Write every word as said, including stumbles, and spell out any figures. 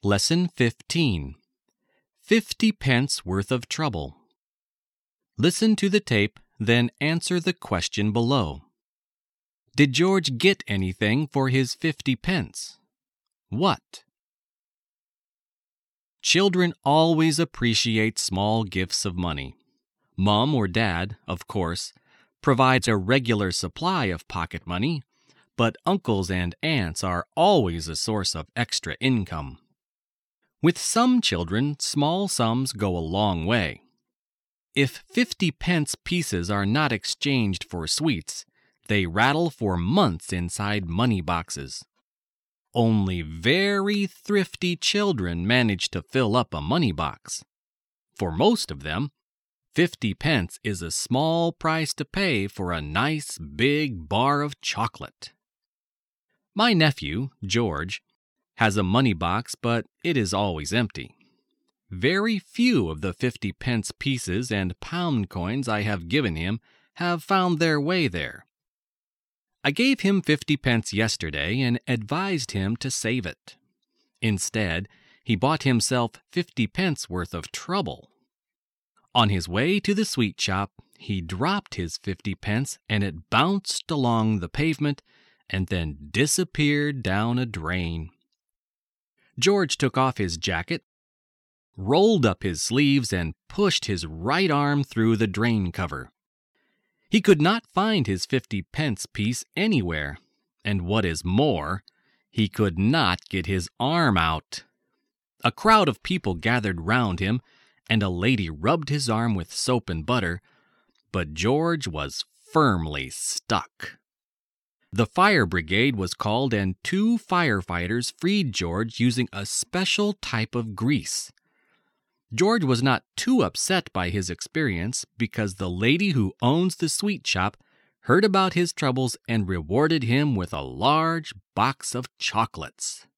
Lesson fifteen. Fifty pence worth of trouble. Listen to the tape, then answer the question below. Did George get anything for his fifty pence? What? Children always appreciate small gifts of money. Mom or Dad, of course, provides a regular supply of pocket money, but uncles and aunts are always a source of extra income. With some children, small sums go a long way. If fifty pence pieces are not exchanged for sweets, they rattle for months inside money boxes. Only very thrifty children manage to fill up a money box. For most of them, fifty pence is a small price to pay for a nice big bar of chocolate. My nephew, George, has a money box, but it is always empty. Very few of the fifty pence pieces and pound coins I have given him have found their way there. I gave him fifty pence yesterday and advised him to save it. Instead, he bought himself fifty pence worth of trouble. On his way to the sweet shop, he dropped his fifty pence and it bounced along the pavement and then disappeared down a drain. George took off his jacket, rolled up his sleeves, and pushed his right arm through the drain cover. He could not find his fifty pence piece anywhere, and what is more, he could not get his arm out. A crowd of people gathered round him, and a lady rubbed his arm with soap and butter, but George was firmly stuck. The fire brigade was called, and two firefighters freed George using a special type of grease. George was not too upset by his experience because the lady who owns the sweet shop heard about his troubles and rewarded him with a large box of chocolates.